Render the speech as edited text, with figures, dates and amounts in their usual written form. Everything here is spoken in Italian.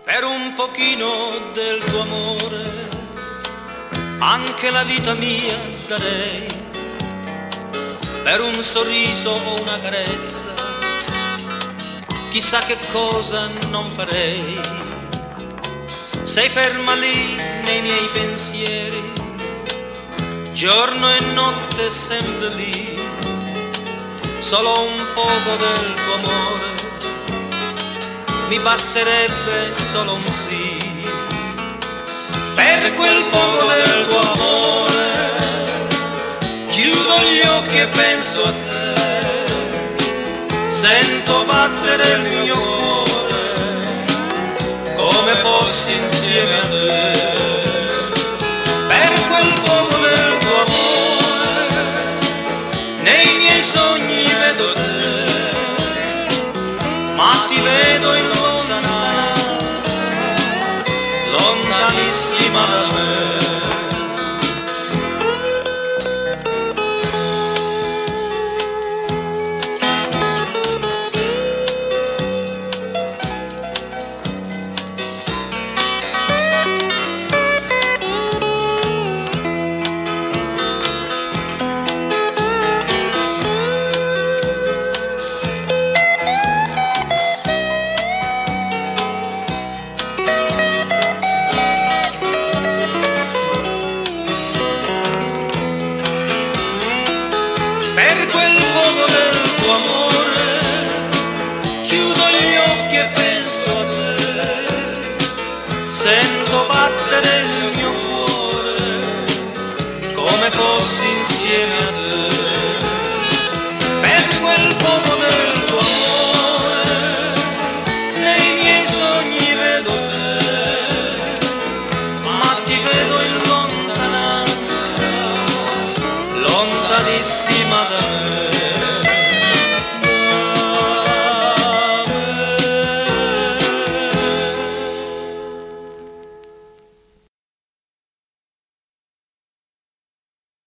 Per un pochino del tuo amore anche la vita mia darei, per un sorriso o una carezza chissà che cosa non farei. Sei ferma lì nei miei pensieri, giorno e notte sempre lì, solo un poco del tuo amore mi basterebbe, solo un sì. Per quel poco del tuo amore chiudo gli occhi e penso a te, sento battere il mio cuore come fossi insieme a te. Per quel poco del tuo amore nei miei sogni vedo te, ma ti vedo in lontananza, lontanissima da me. Per quel poco del tuo amore chiudo gli occhi e penso a te, sento battere il mio cuore come fossi insieme a te.